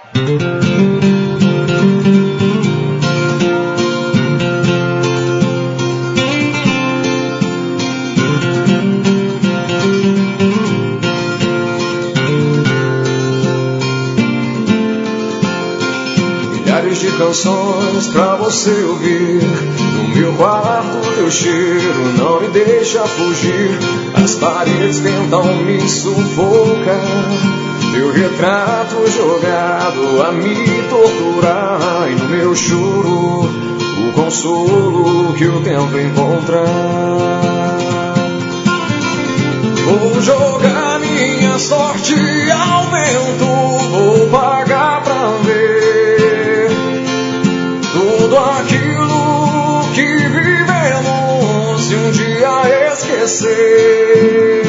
Milhares de canções pra você ouvir. No meu quarto teu cheiro não me deixa fugir. As paredes tentam me sufocar. Teu retrato jogado a me torturar. E no meu choro o consolo que eu tento encontrar. Vou jogar minha sorte ao vento. Vou pagar pra ver tudo aquilo que vivemos e um dia esquecer.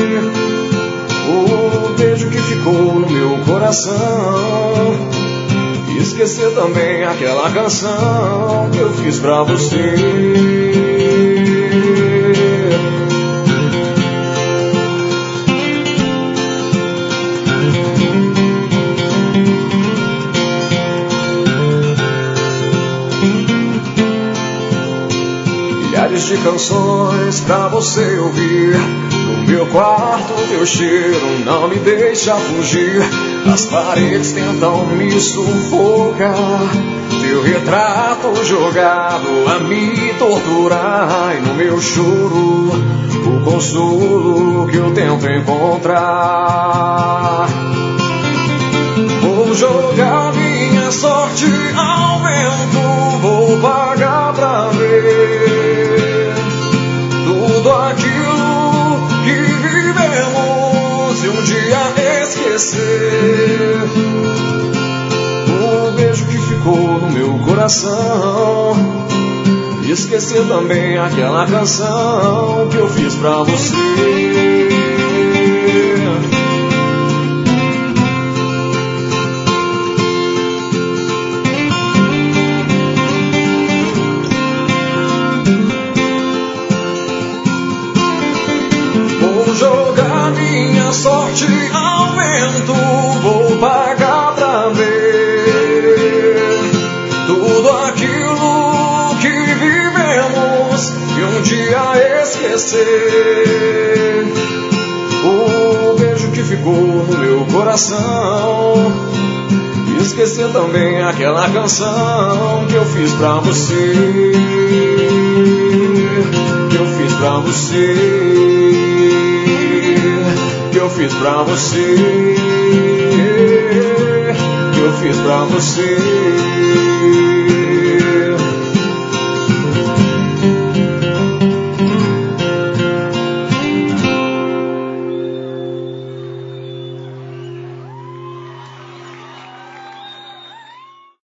O beijo que ficou no meu coração. E esquecer também aquela canção que eu fiz pra você. Milhares de canções pra você ouvir. No meu quarto teu cheiro não me deixa fugir. As paredes tentam me sufocar. Teu retrato jogado a me torturar. E no meu choro o consolo que eu tento encontrar. Vou jogar minha sorte ao vento. Vou pagar pra ver tudo aquilo que vivemos e um dia esquecer. O beijo que ficou no meu coração. E esquecer também aquela canção que eu fiz pra você. Jogar minha sorte ao vento. Vou pagar pra ver tudo aquilo que vivemos e um dia esquecer. O beijo que ficou no meu coração. E esquecer também aquela canção que eu fiz pra você. Que eu fiz pra você. Que eu fiz pra você. Que eu fiz pra você.